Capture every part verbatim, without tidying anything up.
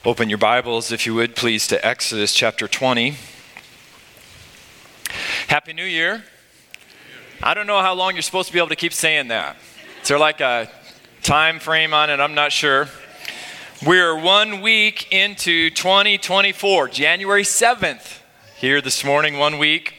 Open your Bibles, if you would, please, to Exodus chapter twenty. Happy New Year. I don't know how long you're supposed to be able to keep saying that. Is there like a time frame on it? I'm not sure. We're one week into twenty twenty-four, January seventh, here this morning, one week.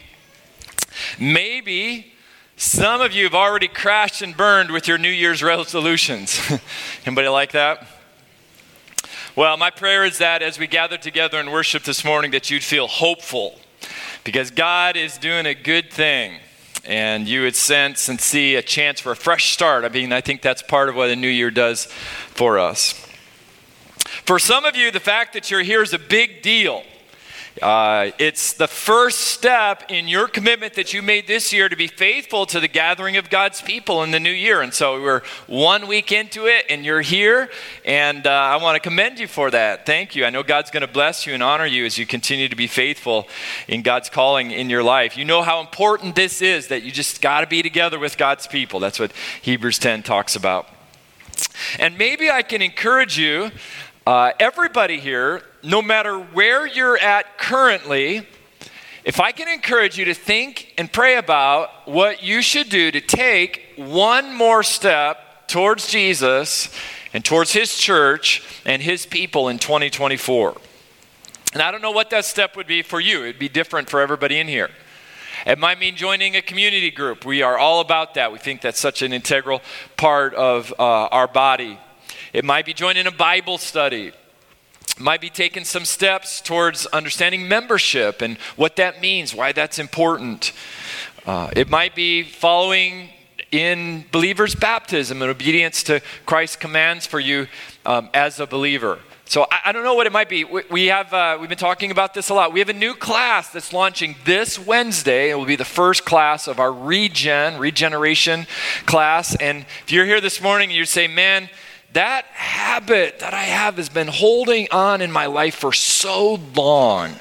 Maybe some of you have already crashed and burned with your New Year's resolutions. Anybody like that? Well, my prayer is that as we gather together and worship this morning, that you'd feel hopeful, because God is doing a good thing, and you would sense and see a chance for a fresh start. I mean, I think that's part of what a new year does for us. For some of you, the fact that you're here is a big deal. Uh, it's the first step in your commitment that you made this year to be faithful to the gathering of God's people in the new year. And so we're one week into it, and you're here, and uh, I want to commend you for that. Thank you. I know God's going to bless you and honor you as you continue to be faithful in God's calling in your life. You know how important this is, that you just got to be together with God's people. That's what Hebrews ten talks about. And maybe I can encourage you, uh, everybody here, no matter where you're at currently, if I can encourage you to think and pray about what you should do to take one more step towards Jesus and towards his church and his people in twenty twenty-four. And I don't know what that step would be for you. It'd be different for everybody in here. It might mean joining a community group. We are all about that. We think that's such an integral part of uh, our body. It might be joining a Bible study. Might be taking some steps towards understanding membership and what that means, why that's important. Uh, it might be following in believers' baptism and obedience to Christ's commands for you um, as a believer. So I, I don't know what it might be. We, we have, uh, we've been talking about this a lot. We have a new class that's launching this Wednesday. It will be the first class of our Regen, Regeneration class. And if you're here this morning and you say, man, that habit that I have has been holding on in my life for so long.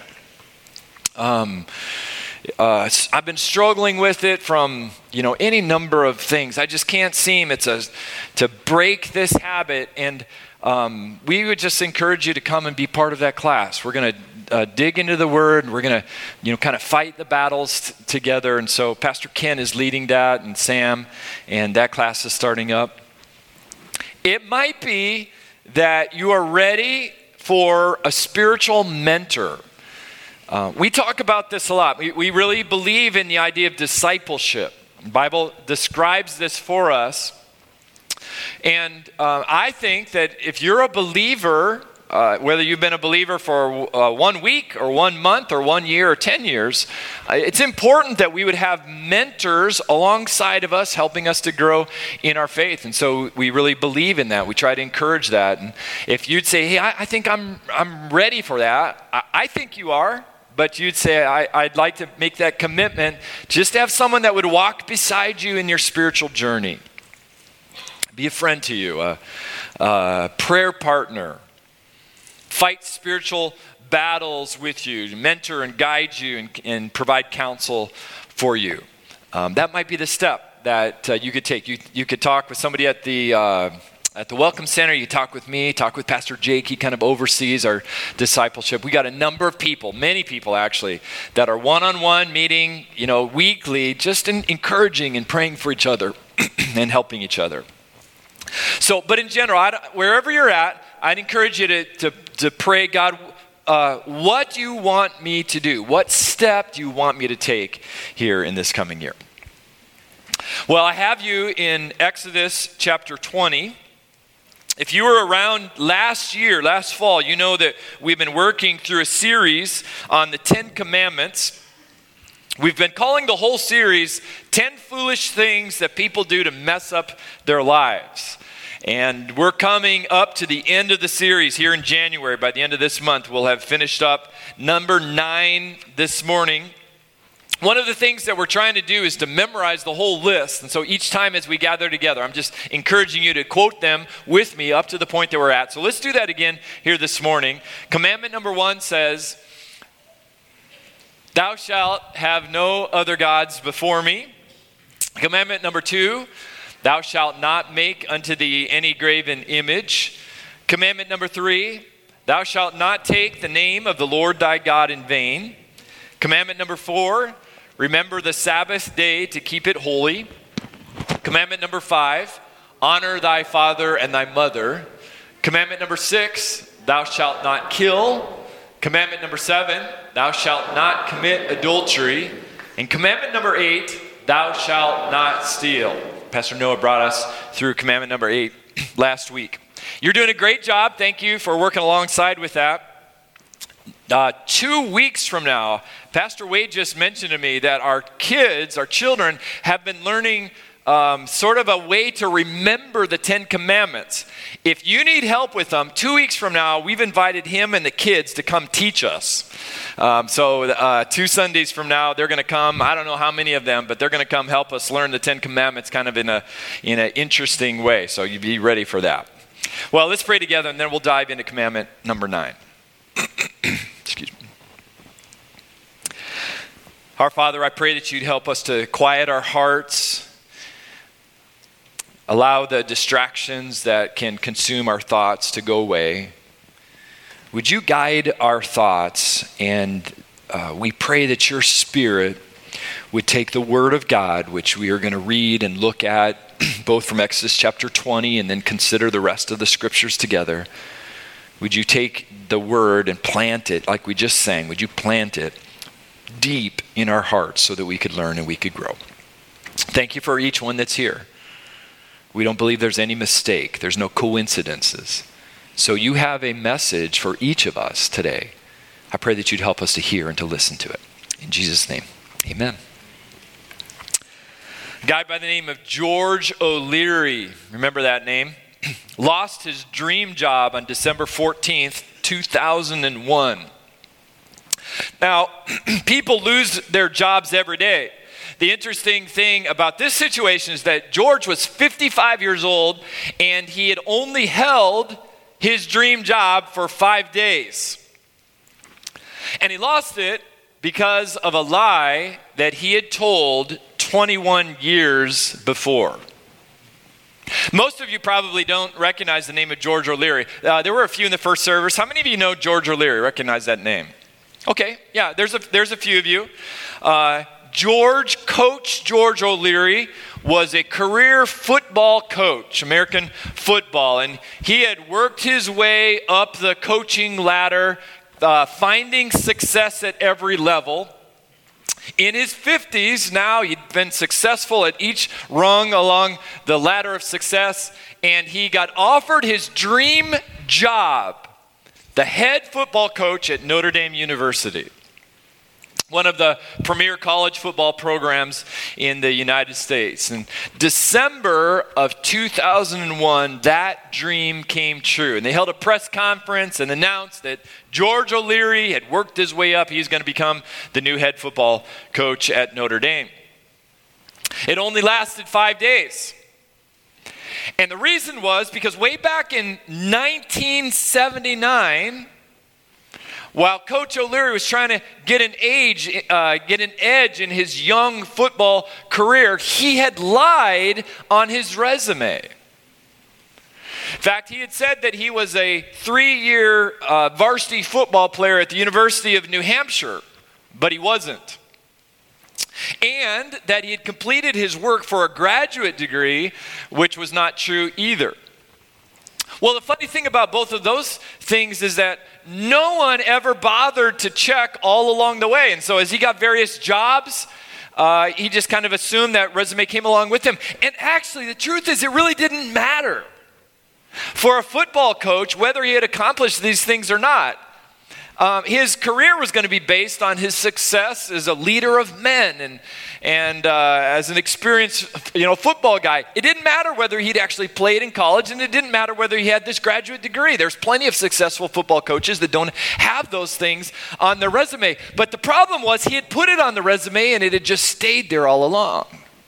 Um, uh, I've been struggling with it from, you know, any number of things. I just can't seem it's a, to break this habit. And um, we would just encourage you to come and be part of that class. We're going to uh, dig into the Word, and we're going to, you know, kind of fight the battles t- together. And so Pastor Ken is leading that, and Sam, and that class is starting up. It might be that you are ready for a spiritual mentor. Uh, we talk about this a lot. We, we really believe in the idea of discipleship. The Bible describes this for us. And uh, I think that if you're a believer, uh, whether you've been a believer for uh, one week or one month or one year or ten years, uh, it's important that we would have mentors alongside of us helping us to grow in our faith. And so we really believe in that. We try to encourage that. And if you'd say, hey, I, I think I'm I'm ready for that, I, I think you are. But you'd say, I, I'd like to make that commitment, just to have someone that would walk beside you in your spiritual journey. Be a friend to you, a, a prayer partner. Fight spiritual battles with you, mentor and guide you, and, and provide counsel for you. Um, that might be the step that uh, you could take. You you could talk with somebody at the uh, at the Welcome Center. You talk with me. Talk with Pastor Jake. He kind of oversees our discipleship. We got a number of people, many people actually, that are one-on-one meeting, you know, weekly, just in, encouraging and praying for each other and helping each other. So, but in general, I wherever you're at, I'd encourage you to, to, to pray, God, uh, what do you want me to do? What step do you want me to take here in this coming year? Well, I have you in Exodus chapter twenty. If you were around last year, last fall, you know that we've been working through a series on the Ten Commandments. We've been calling the whole series ten Foolish Things That People Do to Mess Up Their Lives. And we're coming up to the end of the series here in January. By the end of this month, we'll have finished up number nine this morning. One of the things that we're trying to do is to memorize the whole list. And so each time as we gather together, I'm just encouraging you to quote them with me up to the point that we're at. So let's do that again here this morning. Commandment number one says, "Thou shalt have no other gods before me." Commandment number two, "Thou shalt not make unto thee any graven image." Commandment number three, thou shalt not take the name of the Lord thy God in vain. Commandment number four, remember the Sabbath day to keep it holy. Commandment number five, honor thy father and thy mother. Commandment number six, thou shalt not kill. Commandment number seven, thou shalt not commit adultery. And commandment number eight, thou shalt not steal. Pastor Noah brought us through commandment number eight last week. You're doing a great job. Thank you for working alongside with that. Uh, two weeks from now, Pastor Wade just mentioned to me that our kids, our children, have been learning um, sort of a way to remember the Ten Commandments. If you need help with them, two weeks from now, we've invited him and the kids to come teach us. Um, so uh, two Sundays from now, they're going to come. I don't know how many of them, but they're going to come help us learn the Ten Commandments kind of in a in an interesting way. So you be ready for that. Well, let's pray together, and then we'll dive into commandment number nine. Excuse me. Our Father, I pray that you'd help us to quiet our hearts, allow the distractions that can consume our thoughts to go away. Would you guide our thoughts, and uh, we pray that your Spirit would take the Word of God, which we are going to read and look at, both from Exodus chapter twenty and then consider the rest of the scriptures together. Would you take the Word and plant it, like we just sang, would you plant it deep in our hearts so that we could learn and we could grow. Thank you for each one that's here. We don't believe there's any mistake. There's no coincidences. So you have a message for each of us today. I pray that you'd help us to hear and to listen to it. In Jesus' name, amen. A guy by the name of George O'Leary, remember that name? Lost his dream job on December fourteenth, two thousand one. Now, people lose their jobs every day. The interesting thing about this situation is that George was fifty-five years old, and he had only held his dream job for five days. And he lost it because of a lie that he had told twenty-one years before. Most of you probably don't recognize the name of George O'Leary. Uh, there were a few in the first service. How many of you know George O'Leary, recognize that name? Okay, yeah, there's a, there's a few of you. Uh, George, Coach George O'Leary, was a career football coach, American football, and he had worked his way up the coaching ladder, uh, finding success at every level. In his fifties now, he'd been successful at each rung along the ladder of success, and he got offered his dream job, the head football coach at Notre Dame University, one of the premier college football programs in the United States. In December of two thousand one, that dream came true. And they held a press conference and announced that George O'Leary had worked his way up. He's going to become the new head football coach at Notre Dame. It only lasted five days. And the reason was because way back in nineteen seventy-nine, while Coach O'Leary was trying to get an age, uh, get an edge in his young football career, he had lied on his resume. In fact, he had said that he was a three-year uh, varsity football player at the University of New Hampshire, but he wasn't. And that he had completed his work for a graduate degree, which was not true either. Well, the funny thing about both of those things is that no one ever bothered to check all along the way. And so as he got various jobs, uh, he just kind of assumed that resume came along with him. And actually, the truth is it really didn't matter for a football coach whether he had accomplished these things or not. Um, his career was going to be based on his success as a leader of men and and uh, as an experienced, you know, football guy. It didn't matter whether he'd actually played in college, and it didn't matter whether he had this graduate degree. There's plenty of successful football coaches that don't have those things on their resume. But the problem was he had put it on the resume, and it had just stayed there all along.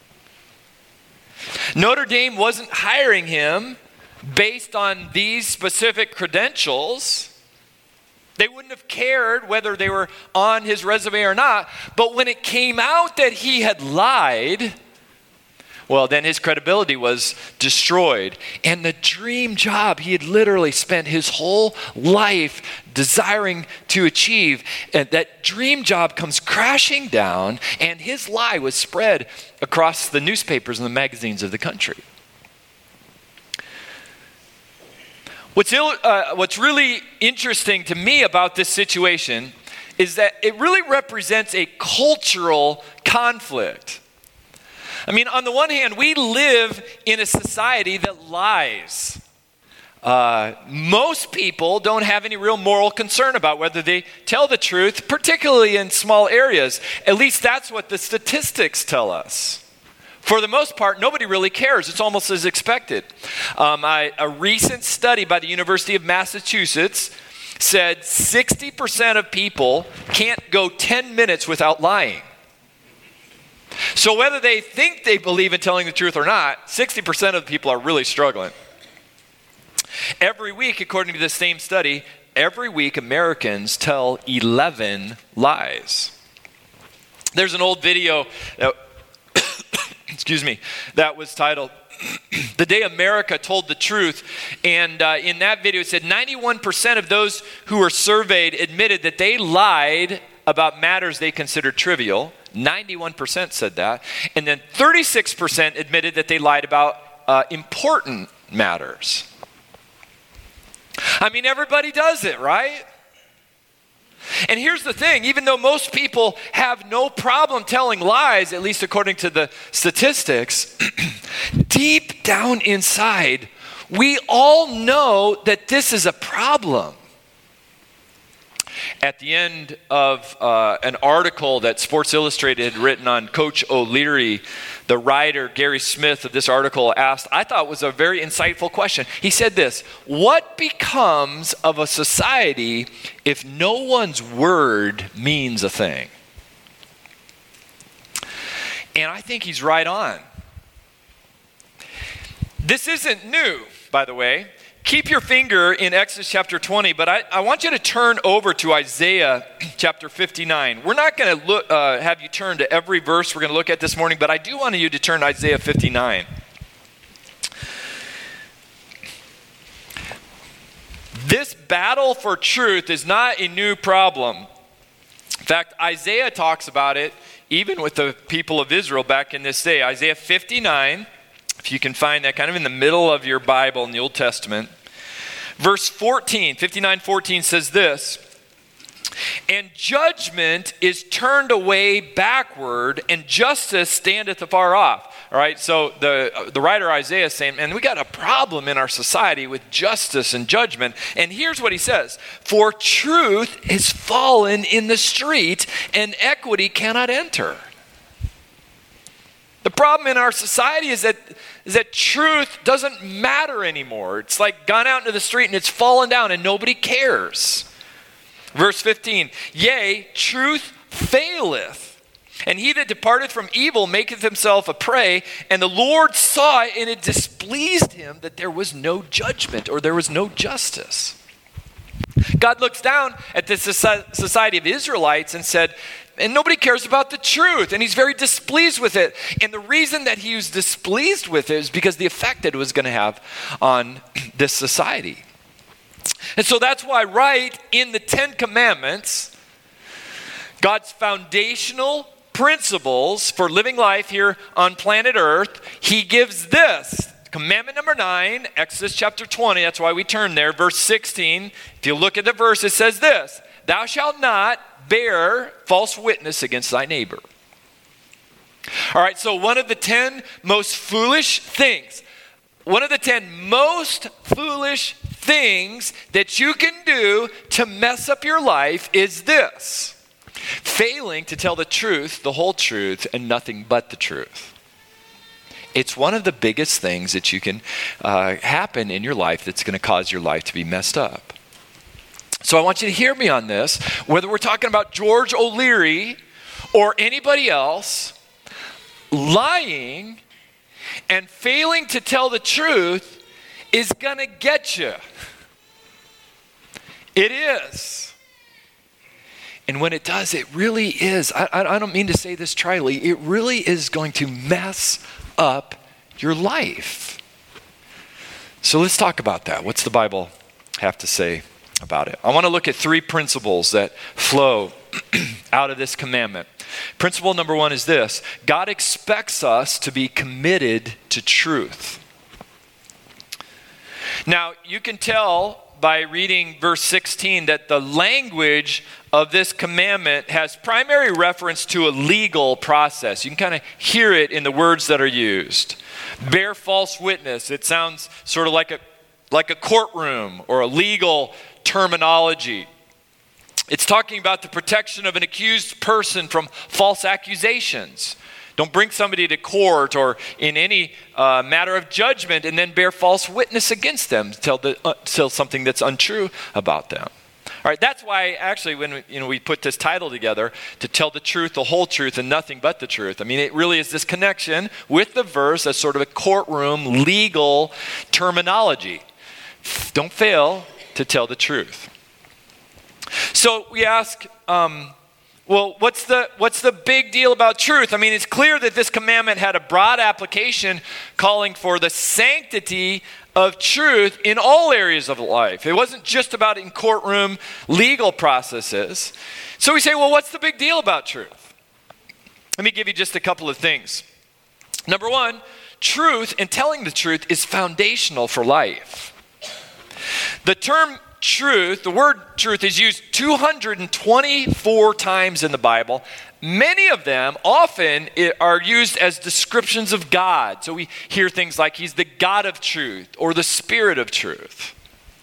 Notre Dame wasn't hiring him based on these specific credentials. They wouldn't have cared whether they were on his resume or not. But when it came out that he had lied, well, then his credibility was destroyed. And the dream job he had literally spent his whole life desiring to achieve, and that dream job comes crashing down, and his lie was spread across the newspapers and the magazines of the country. What's, Ill, uh, what's really interesting to me about this situation is that it really represents a cultural conflict. I mean, on the one hand, we live in a society that lies. Uh, most people don't have any real moral concern about whether they tell the truth, particularly in small areas. At least that's what the statistics tell us. For the most part, nobody really cares. It's almost as expected. Um, I, a recent study by the University of Massachusetts said sixty percent of people can't go ten minutes without lying. So whether they think they believe in telling the truth or not, sixty percent of the people are really struggling. Every week, according to the same study, every week Americans tell eleven lies. There's an old video that excuse me, that was titled, The Day America Told the Truth. And uh, in that video, it said ninety-one percent of those who were surveyed admitted that they lied about matters they considered trivial. ninety-one percent said that. And then thirty-six percent admitted that they lied about uh, important matters. I mean, everybody does it, right? And here's the thing, even though most people have no problem telling lies, at least according to the statistics, deep down inside, we all know that this is a problem. At the end of uh, an article that Sports Illustrated had written on Coach O'Leary, the writer Gary Smith of this article asked, I thought was a very insightful question. He said this: what becomes of a society if no one's word means a thing? And I think he's right on. This isn't new, by the way. Keep your finger in Exodus chapter twenty, but I, I want you to turn over to Isaiah chapter fifty-nine. We're not going to look, uh, have you turn to every verse we're going to look at this morning, but I do want you to turn to Isaiah fifty-nine. This battle for truth is not a new problem. In fact, Isaiah talks about it even with the people of Israel back in this day. Isaiah fifty-nine. If you can find that kind of in the middle of your Bible in the Old Testament. Verse fourteen, fifty-nine fourteen says this: and judgment is turned away backward, and justice standeth afar off. All right, so the, the writer Isaiah is saying, man, we got a problem in our society with justice and judgment. And here's what he says: for truth is fallen in the street, and equity cannot enter. The problem in our society is that, is that truth doesn't matter anymore. It's like gone out into the street and it's fallen down and nobody cares. Verse fifteen, yea, truth faileth, and he that departeth from evil maketh himself a prey, and the Lord saw it, and it displeased him that there was no judgment, or there was no justice. God looks down at the society of Israelites and said, and nobody cares about the truth, and he's very displeased with it. And the reason that he was displeased with it is because the effect that it was going to have on this society. And so that's why right in the Ten Commandments, God's foundational principles for living life here on planet Earth, he gives this. Commandment number nine, Exodus chapter twenty, that's why we turn there, verse sixteen. If you look at the verse, it says this: thou shalt not bear false witness against thy neighbor. All right, so one of the ten most foolish things, one of the ten most foolish things that you can do to mess up your life is this: failing to tell the truth, the whole truth, and nothing but the truth. It's one of the biggest things that you can uh, happen in your life that's going to cause your life to be messed up. So I want you to hear me on this. Whether we're talking about George O'Leary or anybody else, lying and failing to tell the truth is going to get you. It is. And when it does, it really is. I, I don't mean to say this tritely. It really is going to mess up your life. So let's talk about that. What's the Bible have to say about it? I want to look at three principles that flow out of this commandment. Principle number one is this: God expects us to be committed to truth. Now, you can tell by reading verse sixteen that the language of this commandment has primary reference to a legal process. You can kind of hear it in the words that are used. Bear false witness. It sounds sort of like a like a courtroom or a legal terminology. It's talking about the protection of an accused person from false accusations. Don't bring somebody to court or in any uh, matter of judgment and then bear false witness against them, tell, the, uh, tell something that's untrue about them. All right, that's why actually when we, you know, we put this title together, to tell the truth, the whole truth, and nothing but the truth. I mean, it really is this connection with the verse as sort of a courtroom legal terminology. Don't fail to tell the truth. So we ask, um, well, what's the what's the big deal about truth? I mean, it's clear that this commandment had a broad application calling for the sanctity of truth in all areas of life. It wasn't just about in courtroom legal processes. So we say, well, what's the big deal about truth? Let me give you just a couple of things. Number one, truth and telling the truth is foundational for life. The term truth, the word truth is used two hundred twenty-four times in the Bible. Many of them often are used as descriptions of God. So we hear things like he's the God of truth or the Spirit of truth.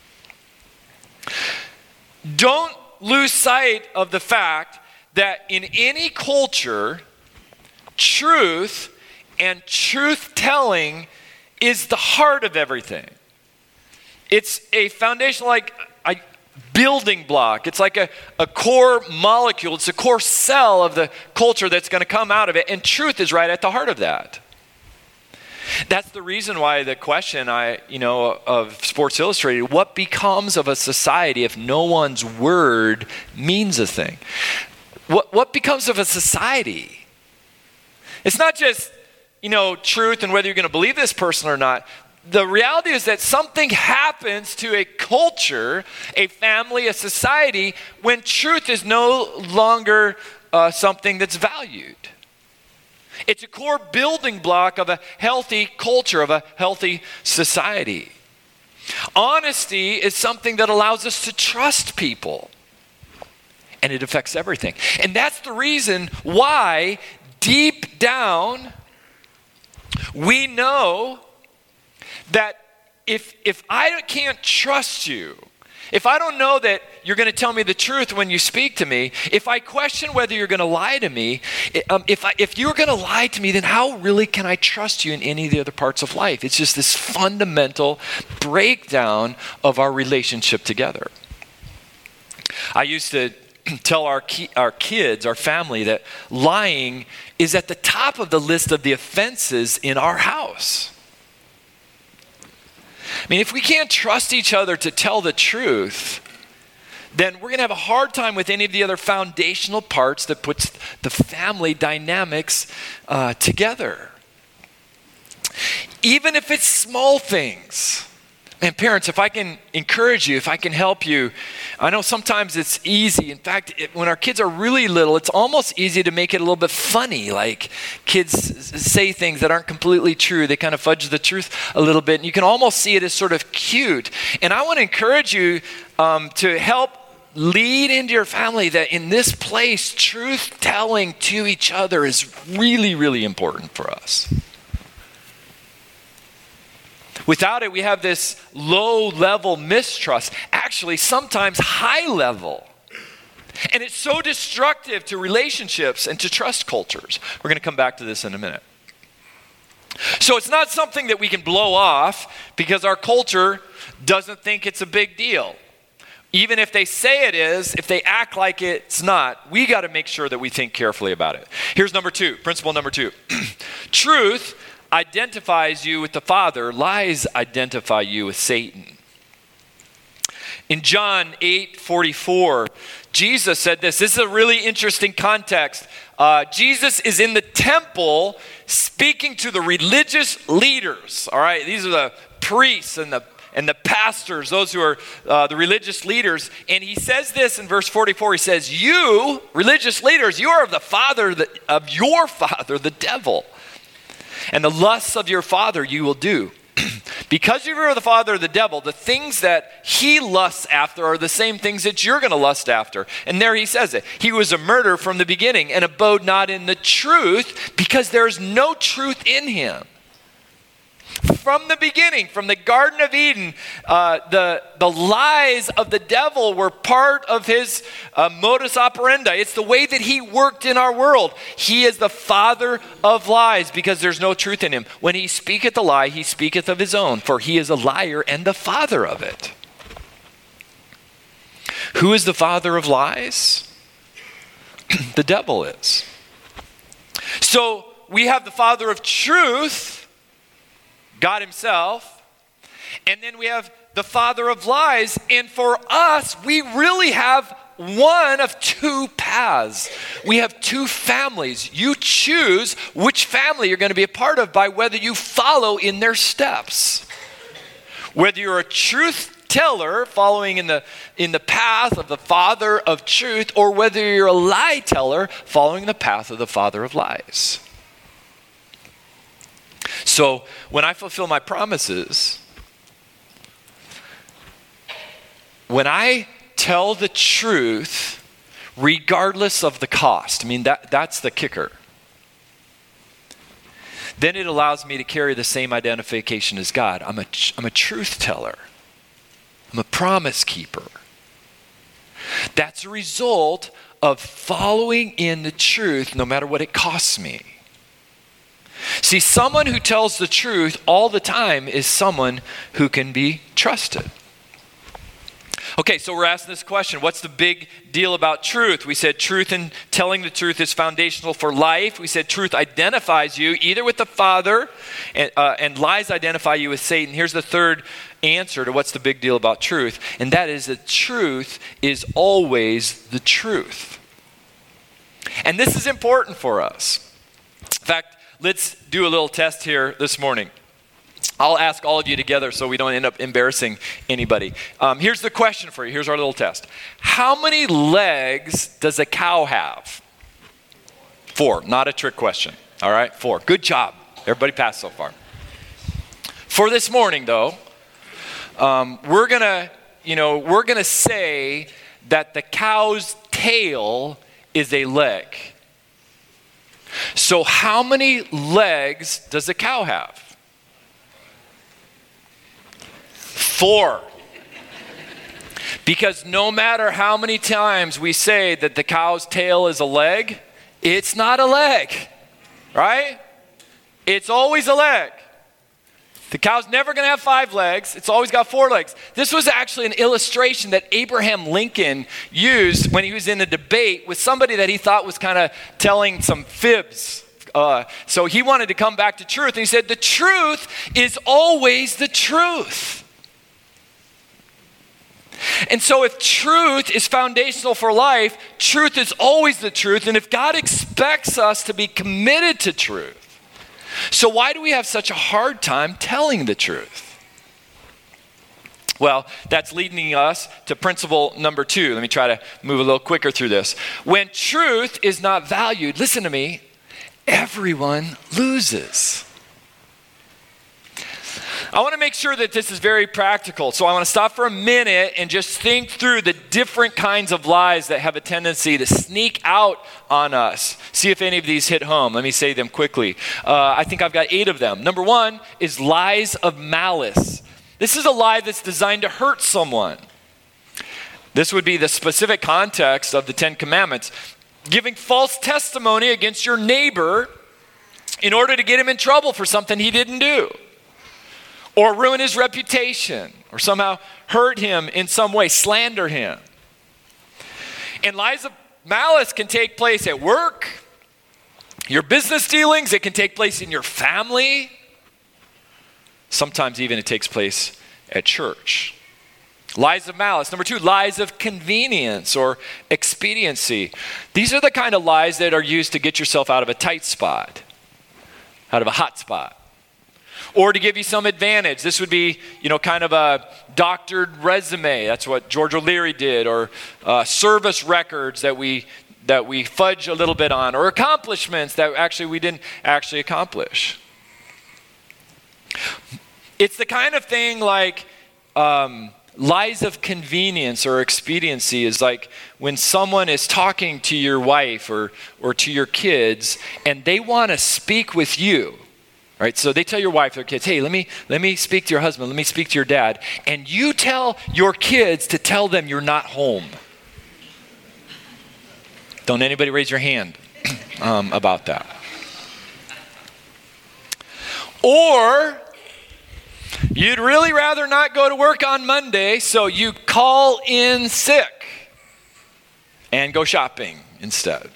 Don't lose sight of the fact that in any culture, truth and truth-telling is the heart of everything. It's a foundation, like a building block. It's like a, a core molecule. It's a core cell of the culture that's going to come out of it. And truth is right at the heart of that. That's the reason why the question I, you know, of Sports Illustrated, what becomes of a society if no one's word means a thing? What, what becomes of a society? It's not just, you know, truth and whether you're going to believe this person or not. The reality is that something happens to a culture, a family, a society, when truth is no longer uh, something that's valued. It's a core building block of a healthy culture, of a healthy society. Honesty is something that allows us to trust people, and it affects everything. And that's the reason why deep down we know that if if I can't trust you, if I don't know that you're going to tell me the truth when you speak to me, if I question whether you're going to lie to me, um, if I, if you're going to lie to me, then how really can I trust you in any of the other parts of life? It's just this fundamental breakdown of our relationship together. I used to tell our ki- our kids, our family, that lying is at the top of the list of the offenses in our house. I mean, if we can't trust each other to tell the truth, then we're going to have a hard time with any of the other foundational parts that puts the family dynamics uh, together. Even if it's small things. And parents, if I can encourage you, if I can help you, I know sometimes it's easy. In fact, it, when our kids are really little, it's almost easy to make it a little bit funny. Like kids say things that aren't completely true. They kind of fudge the truth a little bit. And you can almost see it as sort of cute. And I want to encourage you um, to help lead into your family that in this place, truth telling to each other is really, really important for us. Without it, we have this low-level mistrust, actually sometimes high-level. And it's so destructive to relationships and to trust cultures. We're going to come back to this in a minute. So it's not something that we can blow off because our culture doesn't think it's a big deal. Even if they say it is, if they act like it's not, we got to make sure that we think carefully about it. Here's number two, principle number two. Truth identifies you with the Father, lies identify you with Satan. In John eight forty-four, Jesus said this. This is a really interesting context. Uh, Jesus is in the temple. temple speaking to the religious leaders. All right, these are the priests and the and the pastors, those who are uh, the religious leaders. And he says this in verse forty-four. He says, you, religious leaders, you are of the father the, of your father, the devil. And the lusts of your father you will do. Because you are the father of the devil, the things that he lusts after are the same things that you're going to lust after. And there he says it. He was a murderer from the beginning and abode not in the truth, because there is no truth in him. From the beginning, from the Garden of Eden, uh, the, the lies of the devil were part of his uh, modus operandi. It's the way that he worked in our world. He is the father of lies because there's no truth in him. When he speaketh a lie, he speaketh of his own, for he is a liar and the father of it. Who is the father of lies? The devil is. So we have the father of truth, God himself, and then we have the father of lies. And for us, we really have one of two paths. We have two families. You choose which family you're going to be a part of by whether you follow in their steps. Whether you're a truth teller following in the in the path of the father of truth, or whether you're a lie teller following the path of the father of lies. So when I fulfill my promises, when I tell the truth regardless of the cost, I mean, that, that's the kicker, then it allows me to carry the same identification as God. I'm a, I'm a truth teller. I'm a promise keeper. That's a result of following in the truth no matter what it costs me. See, someone who tells the truth all the time is someone who can be trusted. Okay, so we're asking this question. What's the big deal about truth? We said truth and telling the truth is foundational for life. We said truth identifies you either with the Father, and, uh, and lies identify you with Satan. Here's the third answer to what's the big deal about truth, and that is that truth is always the truth. And this is important for us. In fact, let's do a little test here this morning. I'll ask all of you together so we don't end up embarrassing anybody. Um, here's the question for you. Here's our little test. How many legs does a cow have? Four. Not a trick question. All right, four. Good job. Everybody passed so far. For this morning, though, um, we're gonna, you know, we're gonna say that the cow's tail is a leg. So how many legs does a cow have? Four. Because no matter how many times we say that the cow's tail is a leg, it's not a leg, right? It's always a leg. The cow's never going to have five legs. It's always got four legs. This was actually an illustration that Abraham Lincoln used when he was in a debate with somebody that he thought was kind of telling some fibs. Uh, so he wanted to come back to truth. And he said, the truth is always the truth. And so if truth is foundational for life, truth is always the truth. And if God expects us to be committed to truth, so why do we have such a hard time telling the truth? Well, that's leading us to principle number two. Let me try to move a little quicker through this. When truth is not valued, listen to me, everyone loses. I want to make sure that this is very practical. So I want to stop for a minute and just think through the different kinds of lies that have a tendency to sneak out on us. See if any of these hit home. Let me say them quickly. Uh, I think I've got eight of them. Number one is lies of malice. This is a lie that's designed to hurt someone. This would be the specific context of the Ten Commandments. Giving false testimony against your neighbor in order to get him in trouble for something he didn't do, or ruin his reputation, or somehow hurt him in some way, slander him. And lies of malice can take place at work, your business dealings. It can take place in your family. Sometimes even it takes place at church. Lies of malice. Number two, lies of convenience or expediency. These are the kind of lies that are used to get yourself out of a tight spot, out of a hot spot, or to give you some advantage. This would be, you know, kind of a doctored resume. That's what George O'Leary did, or uh, service records that we that we fudge a little bit on, or accomplishments that actually we didn't actually accomplish. It's the kind of thing like um, lies of convenience or expediency is like when someone is talking to your wife or or to your kids and they want to speak with you. Right? So they tell your wife, their kids, hey, let me let me speak to your husband, let me speak to your dad. And you tell your kids to tell them you're not home. Don't anybody raise your hand um, about that. Or you'd really rather not go to work on Monday, so you call in sick and go shopping instead.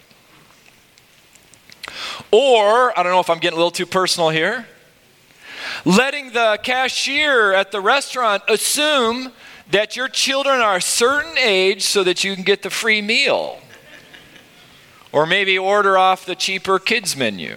Or, I don't know if I'm getting a little too personal here, letting the cashier at the restaurant assume that your children are a certain age so that you can get the free meal. Or maybe order off the cheaper kids menu.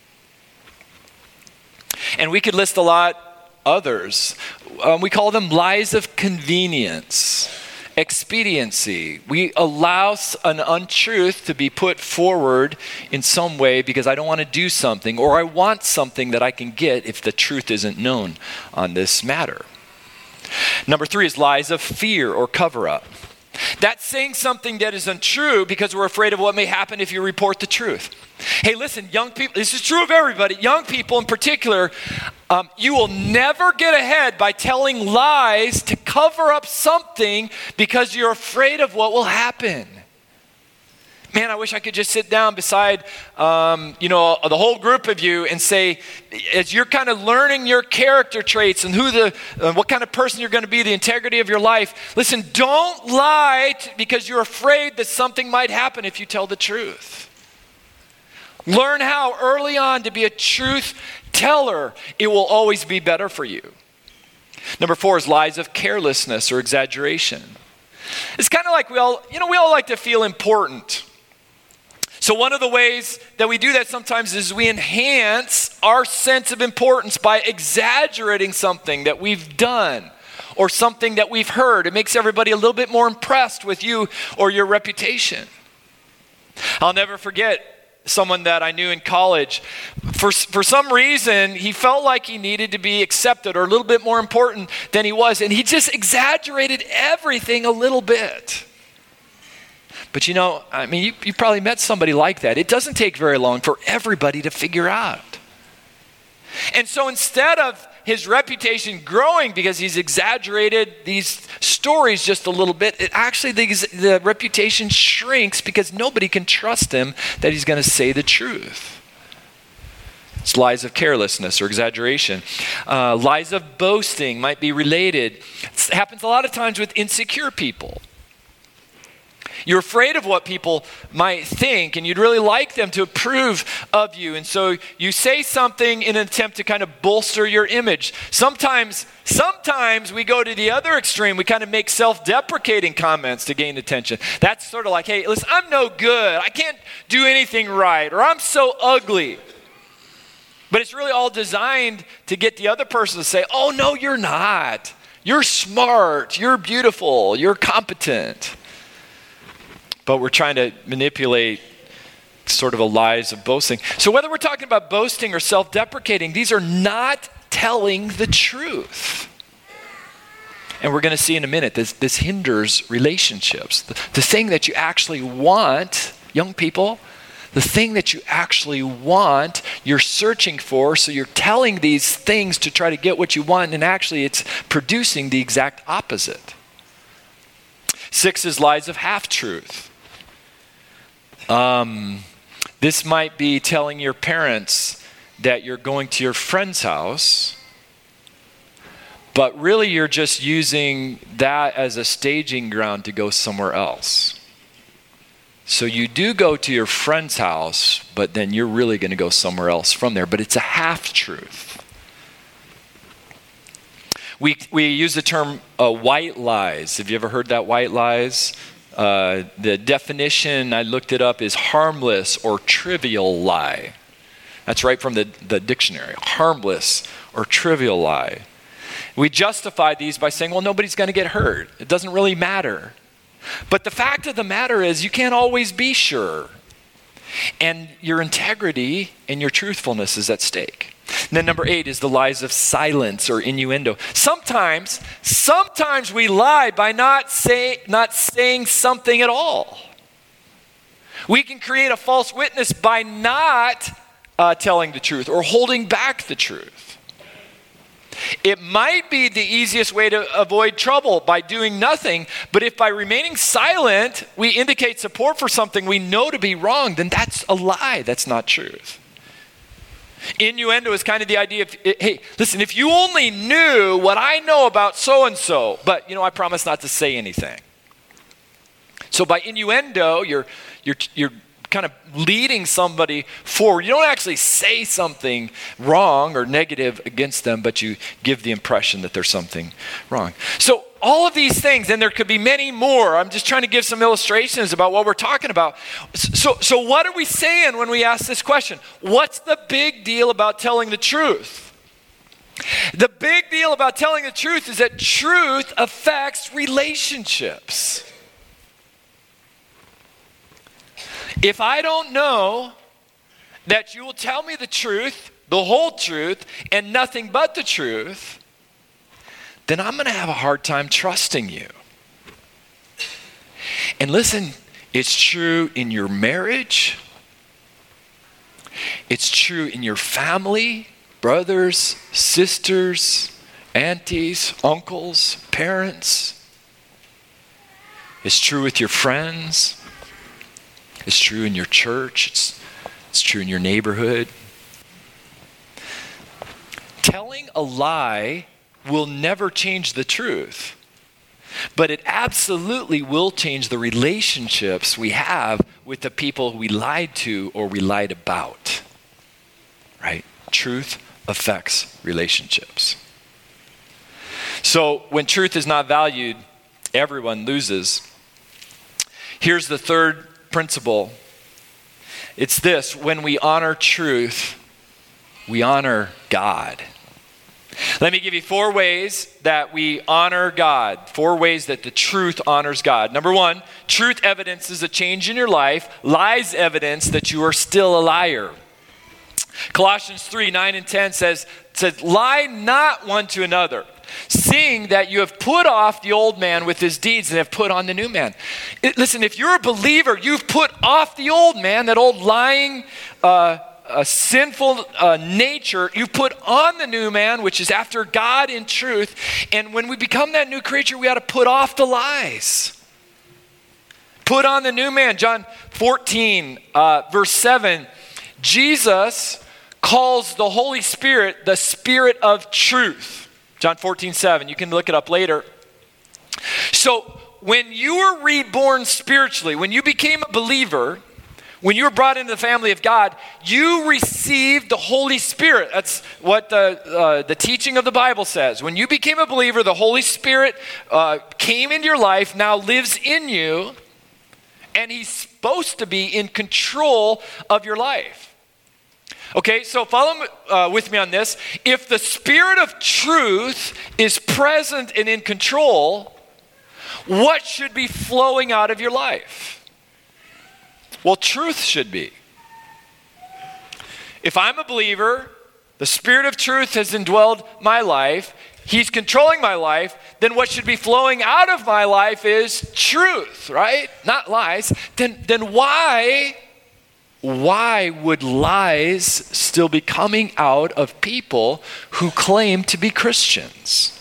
And we could list a lot others. Um, we call them lies of convenience. Expediency. We allow an untruth to be put forward in some way because I don't want to do something, or I want something that I can get if the truth isn't known on this matter. Number three is lies of fear or cover-up. That's saying something that is untrue because we're afraid of what may happen if you report the truth. Hey, listen, young people, this is true of everybody, young people in particular, um, you will never get ahead by telling lies to cover up something because you're afraid of what will happen. Man, I wish I could just sit down beside, um, you know, the whole group of you and say, as you're kind of learning your character traits and who the, uh, what kind of person you're going to be, the integrity of your life. Listen, don't lie to, because you're afraid that something might happen if you tell the truth. Learn how early on to be a truth teller. It will always be better for you. Number four is lies of carelessness or exaggeration. It's kind of like we all, you know, we all like to feel important. So one of the ways that we do that sometimes is we enhance our sense of importance by exaggerating something that we've done or something that we've heard. It makes everybody a little bit more impressed with you or your reputation. I'll never forget someone that I knew in college. For, for some reason, he felt like he needed to be accepted or a little bit more important than he was. And he just exaggerated everything a little bit. But you know, I mean, you, you probably met somebody like that. It doesn't take very long for everybody to figure out. And so instead of his reputation growing because he's exaggerated these stories just a little bit, it actually, the, the reputation shrinks because nobody can trust him that he's going to say the truth. It's lies of carelessness or exaggeration. Uh, lies of boasting might be related. It happens a lot of times with insecure people. You're afraid of what people might think, and you'd really like them to approve of you. And so you say something in an attempt to kind of bolster your image. Sometimes, sometimes we go to the other extreme. We kind of make self-deprecating comments to gain attention. That's sort of like, hey, listen, I'm no good. I can't do anything right, or I'm so ugly. But it's really all designed to get the other person to say, oh, no, you're not. You're smart. You're beautiful. You're competent. But we're trying to manipulate sort of a lies of boasting. So whether we're talking about boasting or self-deprecating, these are not telling the truth. And we're going to see in a minute, this, this hinders relationships. The, the thing that you actually want, young people, the thing that you actually want, you're searching for, so you're telling these things to try to get what you want, and actually it's producing the exact opposite. Six is lies of half-truth. Um, this might be telling your parents that you're going to your friend's house, but really you're just using that as a staging ground to go somewhere else. So you do go to your friend's house, but then you're really going to go somewhere else from there. But it's a half-truth. We, we use the term uh, white lies. Have you ever heard that, white lies? Uh, the definition, I looked it up, is harmless or trivial lie. That's right from the, the dictionary, harmless or trivial lie. We justify these by saying, well, nobody's going to get hurt. It doesn't really matter. But the fact of the matter is you can't always be sure. And your integrity and your truthfulness is at stake. And then number eight is the lies of silence or innuendo. Sometimes, sometimes we lie by not say, not saying something at all. We can create a false witness by not uh, telling the truth or holding back the truth. It might be the easiest way to avoid trouble by doing nothing, but if by remaining silent we indicate support for something we know to be wrong, then that's a lie. That's not truth. Innuendo is kind of the idea of, hey, listen, if you only knew what I know about so-and-so, but, you know, I promise not to say anything. So by innuendo, you're, you're, you're kind of leading somebody forward. You don't actually say something wrong or negative against them, but you give the impression that there's something wrong. So all of these things, and there could be many more. I'm just trying to give some illustrations about what we're talking about. So, so what are we saying when we ask this question? What's the big deal about telling the truth? The big deal about telling the truth is that truth affects relationships. If I don't know that you will tell me the truth, the whole truth, and nothing but the truth, then I'm going to have a hard time trusting you. And listen, it's true in your marriage. It's true in your family, brothers, sisters, aunties, uncles, parents. It's true with your friends. It's true in your church. It's, it's true in your neighborhood. Telling a lie will never change the truth, but it absolutely will change the relationships we have with the people we lied to or we lied about. Right? Truth affects relationships. So when truth is not valued, everyone loses. Here's the third principle. It's this: when we honor truth, we honor God. Let me give you four ways that we honor God. Four ways that the truth honors God. Number one, truth evidences a change in your life. Lies evidence that you are still a liar. Colossians three, nine and ten says, says, lie not one to another, seeing that you have put off the old man with his deeds and have put on the new man. It, listen, if you're a believer, you've put off the old man, that old lying, uh, a sinful uh, nature. You put on the new man, which is after God in truth. And when we become that new creature, we ought to put off the lies. Put on the new man. John fourteen, uh, verse seven, Jesus calls the Holy Spirit the Spirit of truth. John fourteen, seven. You can look it up later. So when you were reborn spiritually, when you became a believer, when you were brought into the family of God, you received the Holy Spirit. That's what the, uh, the teaching of the Bible says. When you became a believer, the Holy Spirit uh, came into your life, now lives in you, and he's supposed to be in control of your life. Okay, so follow uh, with me on this. If the Spirit of truth is present and in control, what should be flowing out of your life? Well, truth should be. If I'm a believer, the Spirit of truth has indwelled my life, he's controlling my life, then what should be flowing out of my life is truth, right? Not lies. Then, then why, why would lies still be coming out of people who claim to be Christians?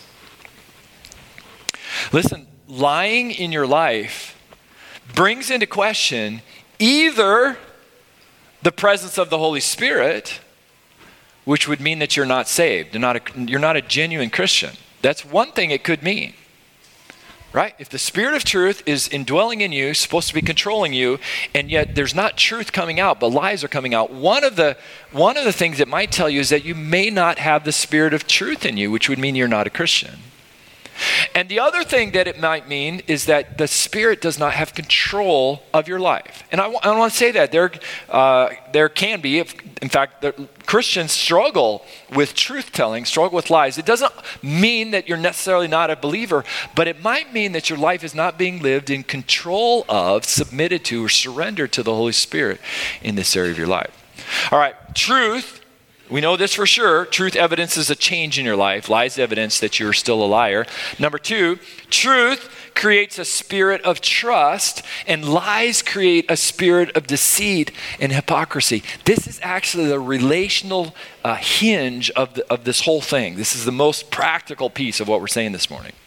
Listen, lying in your life brings into question either the presence of the Holy Spirit, which would mean that you're not saved, you're not a, you're not a genuine Christian. That's one thing it could mean, right? If the Spirit of truth is indwelling in you, supposed to be controlling you, and yet there's not truth coming out, but lies are coming out, one of the one of the things it might tell you is that you may not have the Spirit of truth in you, which would mean you're not a Christian. And the other thing that it might mean is that the Spirit does not have control of your life. And I, w- I want to say that there, uh, there can be, if, in fact, the Christians struggle with truth-telling, struggle with lies. It doesn't mean that you're necessarily not a believer, but it might mean that your life is not being lived in control of, submitted to, or surrendered to the Holy Spirit in this area of your life. All right, truth. We know this for sure. Truth evidences a change in your life. Lies evidence that you're still a liar. Number two, truth creates a spirit of trust, and lies create a spirit of deceit and hypocrisy. This is actually the relational uh, hinge of, the, of this whole thing. This is the most practical piece of what we're saying this morning.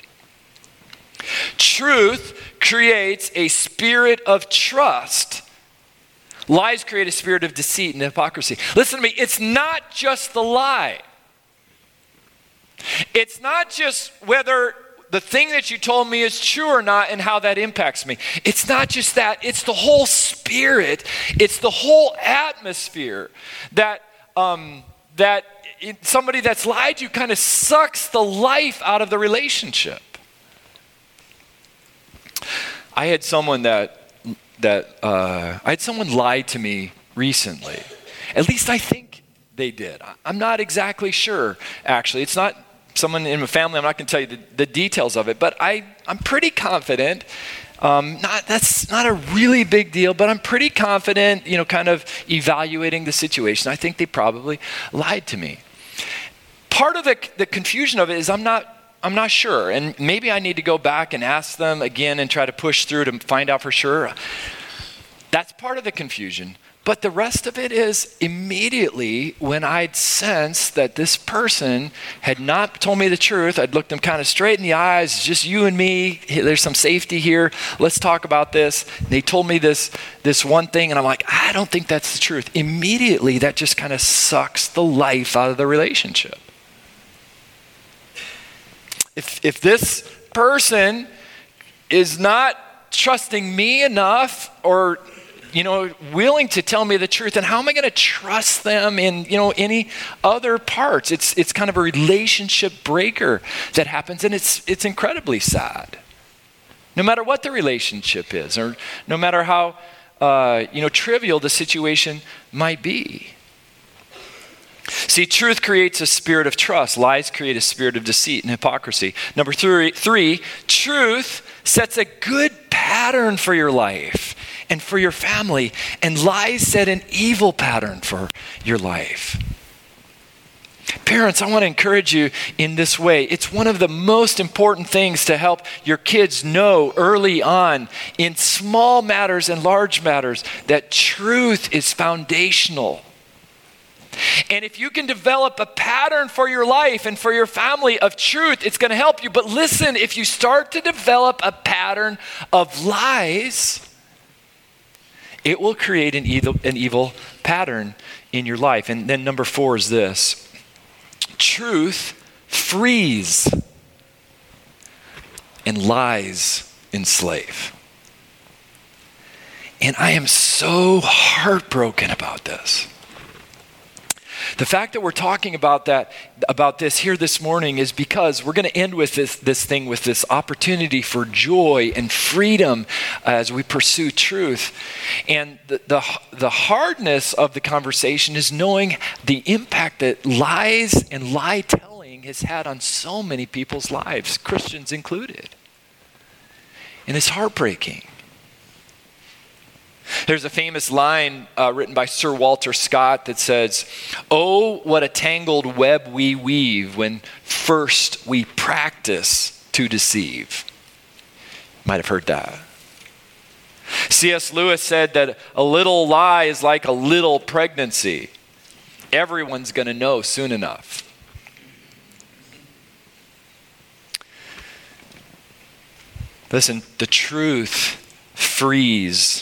Truth creates a spirit of trust. Lies create a spirit of deceit and hypocrisy. Listen to me, it's not just the lie. It's not just whether the thing that you told me is true or not and how that impacts me. It's not just that, it's the whole spirit, it's the whole atmosphere that, um, that it, somebody that's lied to you kind of sucks the life out of the relationship. I had someone that that uh, I had someone lie to me recently. At least I think they did. I'm not exactly sure, actually. It's not someone in my family. I'm not going to tell you the, the details of it, but I, I'm pretty confident. Um, not that's not a really big deal, but I'm pretty confident, you know, kind of evaluating the situation. I think they probably lied to me. Part of the, the confusion of it is I'm not I'm not sure, and maybe I need to go back and ask them again and try to push through to find out for sure. That's part of the confusion. But the rest of it is immediately when I'd sensed that this person had not told me the truth, I'd looked them kind of straight in the eyes, it's just you and me, there's some safety here, let's talk about this. They told me this, this one thing, and I'm like, I don't think that's the truth. Immediately, that just kind of sucks the life out of the relationship. If, if this person is not trusting me enough or, you know, willing to tell me the truth, then how am I going to trust them in, you know, any other parts? It's it's kind of a relationship breaker that happens, and it's it's incredibly sad. No matter what the relationship is, or no matter how, uh, you know, trivial the situation might be. See, truth creates a spirit of trust. Lies create a spirit of deceit and hypocrisy. Number three, three, truth sets a good pattern for your life and for your family, and lies set an evil pattern for your life. Parents, I want to encourage you in this way. It's one of the most important things to help your kids know early on in small matters and large matters that truth is foundational. And if you can develop a pattern for your life and for your family of truth, it's going to help you. But listen, if you start to develop a pattern of lies, it will create an evil, an evil pattern in your life. And then number four is this. Truth frees and lies enslave. And I am so heartbroken about this. The fact that we're talking about that, about this here this morning is because we're going to end with this, this thing with this opportunity for joy and freedom as we pursue truth. And the, the, the hardness of the conversation is knowing the impact that lies and lie telling has had on so many people's lives, Christians included. And it's heartbreaking. There's a famous line uh, written by Sir Walter Scott that says, "Oh, what a tangled web we weave when first we practice to deceive." Might have heard that. C S Lewis said that a little lie is like a little pregnancy. Everyone's going to know soon enough. Listen, the truth frees,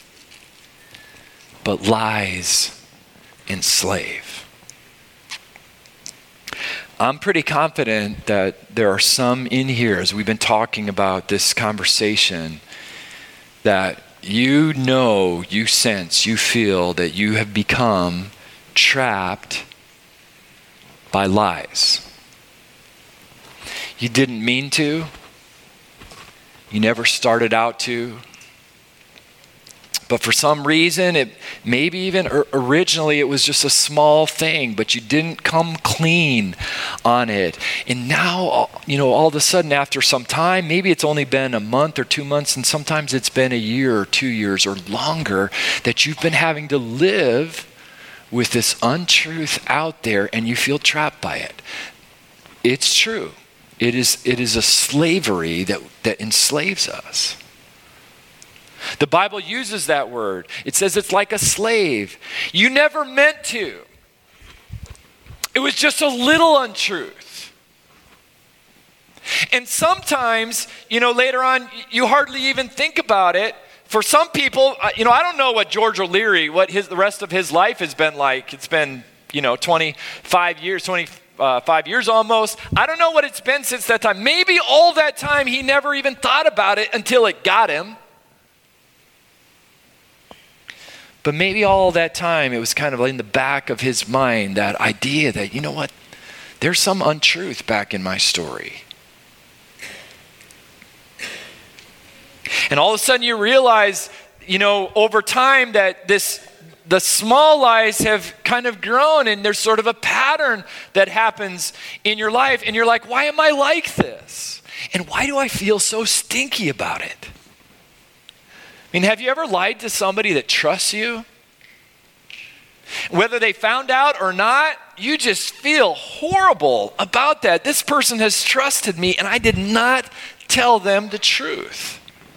but lies enslave. I'm pretty confident that there are some in here, as we've been talking about this conversation, that you know, you sense, you feel that you have become trapped by lies. You didn't mean to. You never started out to. But for some reason, it maybe even originally it was just a small thing, but you didn't come clean on it. And now, you know, all of a sudden after some time, maybe it's only been a month or two months, and sometimes it's been a year or two years or longer that you've been having to live with this untruth out there, and you feel trapped by it. It's true. It is, it is a slavery that, that enslaves us. The Bible uses that word. It says it's like a slave. You never meant to. It was just a little untruth. And sometimes, you know, later on, you hardly even think about it. For some people, you know, I don't know what George O'Leary, what his the rest of his life has been like. It's been, you know, twenty-five years, twenty-five years almost. I don't know what it's been since that time. Maybe all that time he never even thought about it until it got him. But maybe all that time it was kind of in the back of his mind, that idea that, you know what, there's some untruth back in my story. And all of a sudden you realize, you know, over time that this, the small lies have kind of grown, and there's sort of a pattern that happens in your life. And you're like, why am I like this? And why do I feel so stinky about it? I mean, have you ever lied to somebody that trusts you? Whether they found out or not, you just feel horrible about that. This person has trusted me, and I did not tell them the truth.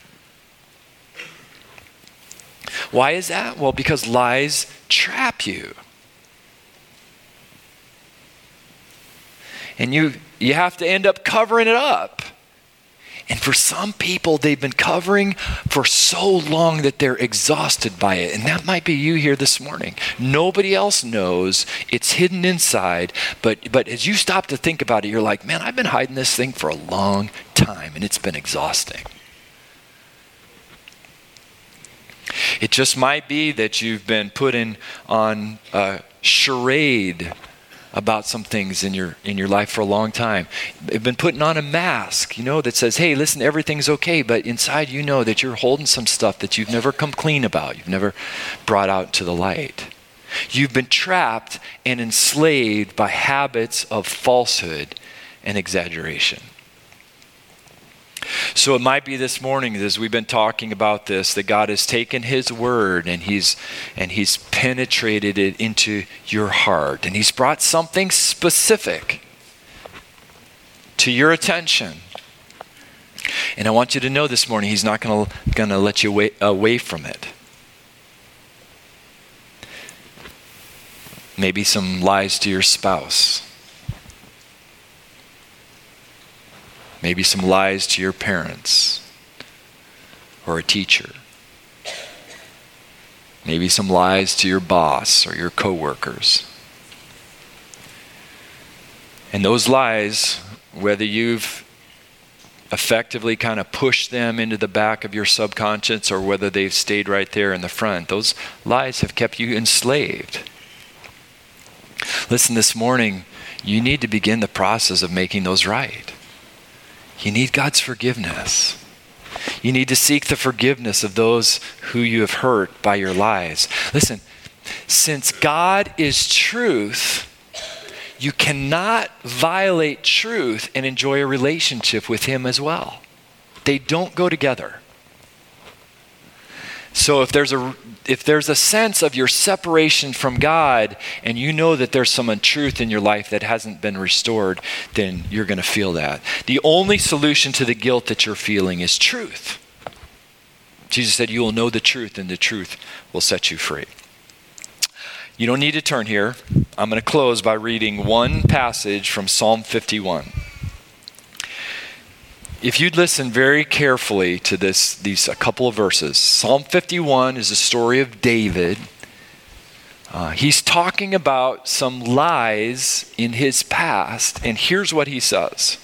Why is that? Well, because lies trap you. And you, you have to end up covering it up. And for some people, they've been covering for so long that they're exhausted by it. And that might be you here this morning. Nobody else knows. It's hidden inside. But, but as you stop to think about it, you're like, man, I've been hiding this thing for a long time, and it's been exhausting. It just might be that you've been putting on a charade about some things in your in your life for a long time. You've been putting on a mask, you know, that says, hey, listen, everything's okay. But inside you know that you're holding some stuff that you've never come clean about. You've never brought out to the light. You've been trapped and enslaved by habits of falsehood and exaggeration. So it might be this morning, as we've been talking about this, that God has taken his word and he's and he's penetrated it into your heart, and he's brought something specific to your attention. And I want you to know this morning, he's not going to going to let you away, away from it. Maybe some lies to your spouse. Maybe some lies to your parents or a teacher. Maybe some lies to your boss or your coworkers. And those lies, whether you've effectively kind of pushed them into the back of your subconscious or whether they've stayed right there in the front, those lies have kept you enslaved. Listen, this morning, you need to begin the process of making those right. You need God's forgiveness. You need to seek the forgiveness of those who you have hurt by your lies. Listen, since God is truth, you cannot violate truth and enjoy a relationship with him as well. They don't go together. So if there's a if there's a sense of your separation from God, and you know that there's some untruth in your life that hasn't been restored, then you're going to feel that. The only solution to the guilt that you're feeling is truth. Jesus said, you will know the truth, and the truth will set you free. You don't need to turn here. I'm going to close by reading one passage from Psalm fifty-one. If you'd listen very carefully to this, these a couple of verses. Psalm fifty-one is the story of David Uh, he's talking about some lies in his past, and here's what he says.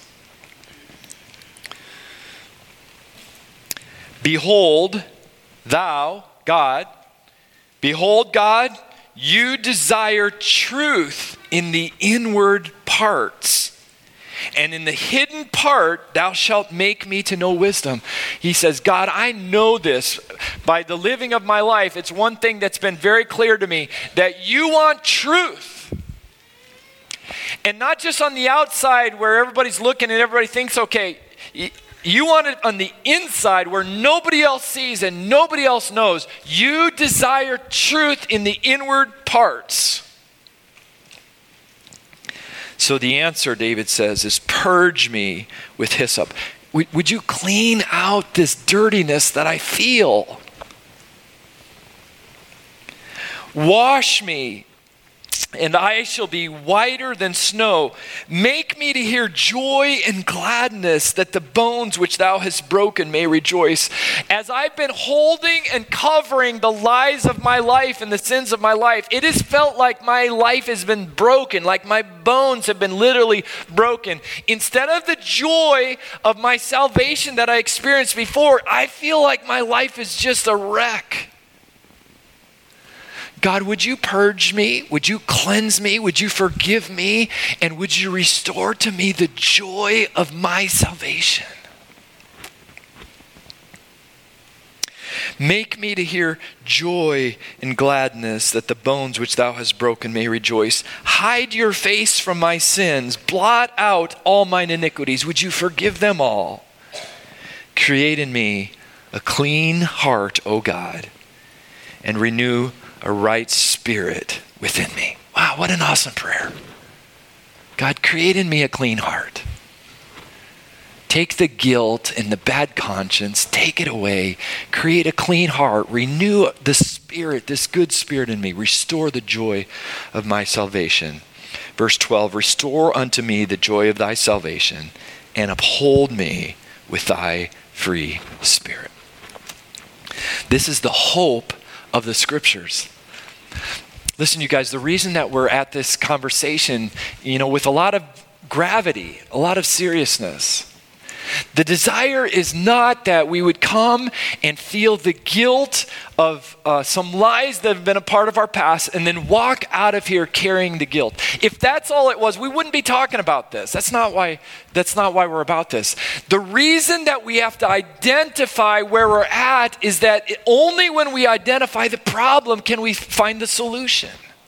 Behold, thou, God, behold, God, you desire truth in the inward parts, and in the hidden part thou shalt make me to know wisdom. He says, God, I know this by the living of my life. It's one thing that's been very clear to me, that you want truth. And not just on the outside where everybody's looking and everybody thinks, okay, you want it on the inside where nobody else sees and nobody else knows. You desire truth in the inward parts. So the answer, David says, is purge me with hyssop. Would, would you clean out this dirtiness that I feel? Wash me, and I shall be whiter than snow. Make me to hear joy and gladness, that the bones which thou hast broken may rejoice. As I've been holding and covering the lies of my life and the sins of my life, it has felt like my life has been broken, like my bones have been literally broken. Instead of the joy of my salvation that I experienced before, I feel like my life is just a wreck. God, would you purge me? Would you cleanse me? Would you forgive me? And would you restore to me the joy of my salvation? Make me to hear joy and gladness, that the bones which thou hast broken may rejoice. Hide your face from my sins. Blot out all mine iniquities. Would you forgive them all? Create in me a clean heart, O God, and renew a right spirit within me. Wow, what an awesome prayer. God, create in me a clean heart. Take the guilt and the bad conscience, take it away. Create a clean heart. Renew the spirit, this good spirit in me. Restore the joy of my salvation. Verse twelve, restore unto me the joy of thy salvation, and uphold me with thy free spirit. This is the hope of the scriptures. Listen, you guys, the reason that we're at this conversation, you know, with a lot of gravity, a lot of seriousness, the desire is not that we would come and feel the guilt of uh, some lies that have been a part of our past and then walk out of here carrying the guilt. If that's all it was, we wouldn't be talking about this. That's not why, that's not why we're about this. The reason that we have to identify where we're at is that it, only when we identify the problem can we find the solution.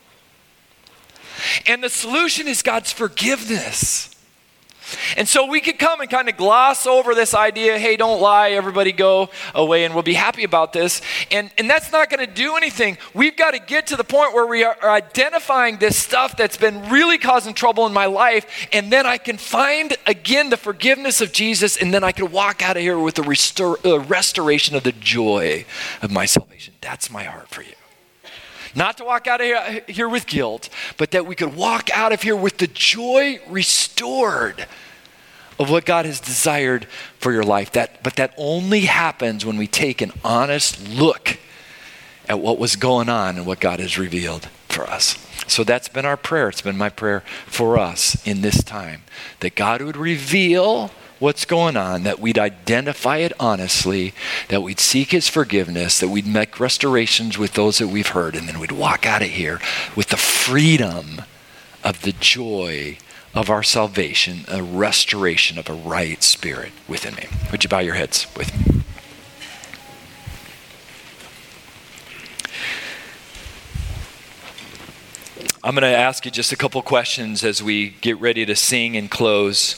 And the solution is God's forgiveness. And so we could come and kind of gloss over this idea, hey, don't lie, everybody go away, and we'll be happy about this. And, and that's not going to do anything. We've got to get to the point where we are, are identifying this stuff that's been really causing trouble in my life, and then I can find, again, the forgiveness of Jesus, and then I can walk out of here with the restore, uh, restoration of the joy of my salvation. That's my heart for you. Not to walk out of here, here with guilt, but that we could walk out of here with the joy restored of what God has desired for your life. That, but that only happens when we take an honest look at what was going on and what God has revealed for us. So that's been our prayer. It's been my prayer for us in this time, that God would reveal what's going on, that we'd identify it honestly, that we'd seek his forgiveness, that we'd make restorations with those that we've heard, and then we'd walk out of here with the freedom of the joy of our salvation, a restoration of a right spirit within me. Would you bow your heads with me? I'm going to ask you just a couple questions as we get ready to sing and close.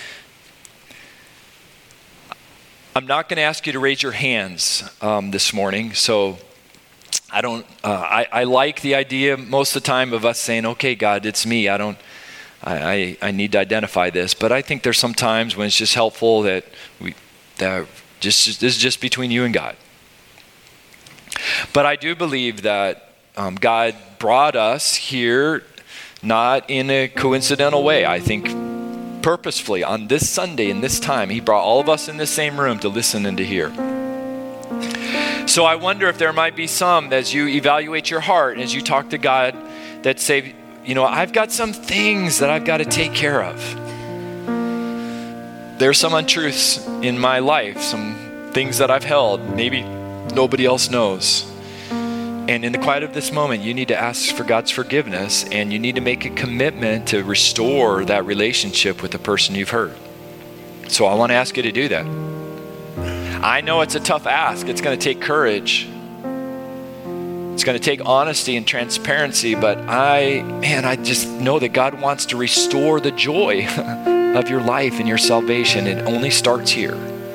I'm not going to ask you to raise your hands um, this morning, so I don't. Uh, I, I like the idea most of the time of us saying, "Okay, God, it's me. I don't. I, I I need to identify this." But I think there's some times when it's just helpful that we that just this is just between you and God. But I do believe that um, God brought us here not in a coincidental way. I think purposefully on this Sunday in this time, he brought all of us in the same room to listen and to hear. So I wonder if there might be some, as you evaluate your heart, as you talk to God, that say, you know, I've got some things that I've got to take care of. There's some untruths in my life, some things that I've held, maybe nobody else knows. And in the quiet of this moment, you need to ask for God's forgiveness, and you need to make a commitment to restore that relationship with the person you've hurt. So I want to ask you to do that. I know it's a tough ask. It's going to take courage. It's going to take honesty and transparency, but I, man, I just know that God wants to restore the joy of your life and your salvation. It only starts here.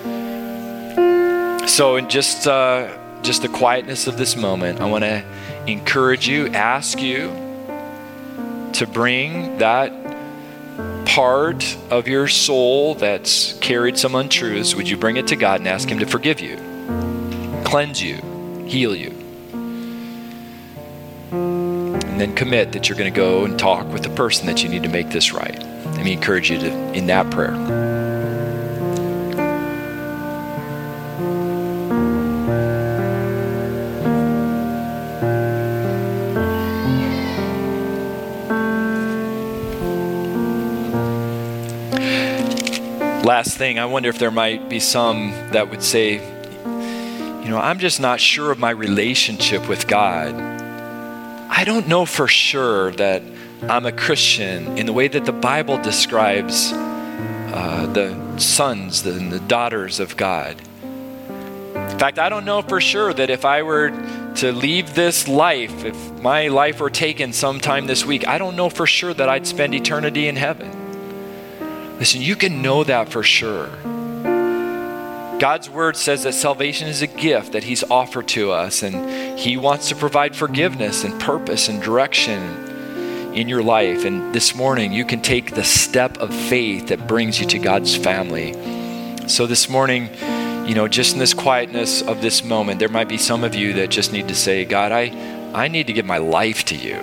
So in just, uh, just the quietness of this moment, I want to encourage you, ask you to bring that part of your soul that's carried some untruths. Would you bring it to God and ask Him to forgive you, cleanse you, heal you? And then commit that you're going to go and talk with the person that you need to make this right. Let me encourage you to in that prayer. Last thing, I wonder if there might be some that would say, you know, I'm just not sure of my relationship with God. I don't know for sure that I'm a Christian in the way that the Bible describes uh, the sons and the daughters of God. In fact, I don't know for sure that if I were to leave this life, if my life were taken sometime this week, I don't know for sure that I'd spend eternity in heaven. Listen, you can know that for sure. God's word says that salvation is a gift that He's offered to us, and He wants to provide forgiveness and purpose and direction in your life. And this morning, you can take the step of faith that brings you to God's family. So this morning, you know, just in this quietness of this moment, there might be some of you that just need to say, God, I, I need to give my life to you.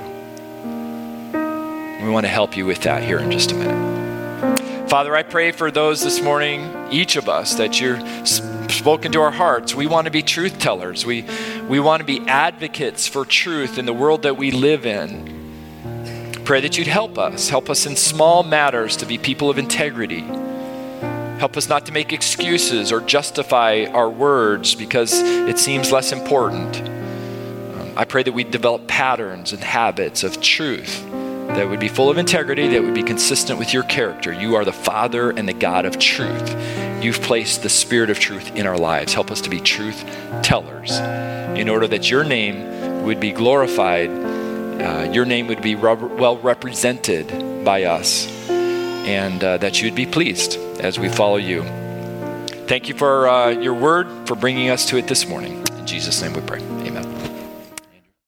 We want to help you with that here in just a minute. Father, I pray for those this morning, each of us, that you're spoken to our hearts. We want to be truth tellers. We, we want to be advocates for truth in the world that we live in. Pray that you'd help us. Help us in small matters to be people of integrity. Help us not to make excuses or justify our words because it seems less important. Um, I pray that we develop patterns and habits of truth that would be full of integrity, that would be consistent with your character. You are the Father and the God of truth. You've placed the Spirit of truth in our lives. Help us to be truth tellers in order that your name would be glorified. Uh, your name would be re- well represented by us, and uh, that you'd be pleased as we follow you. Thank you for uh, your word, for bringing us to it this morning. In Jesus' name we pray.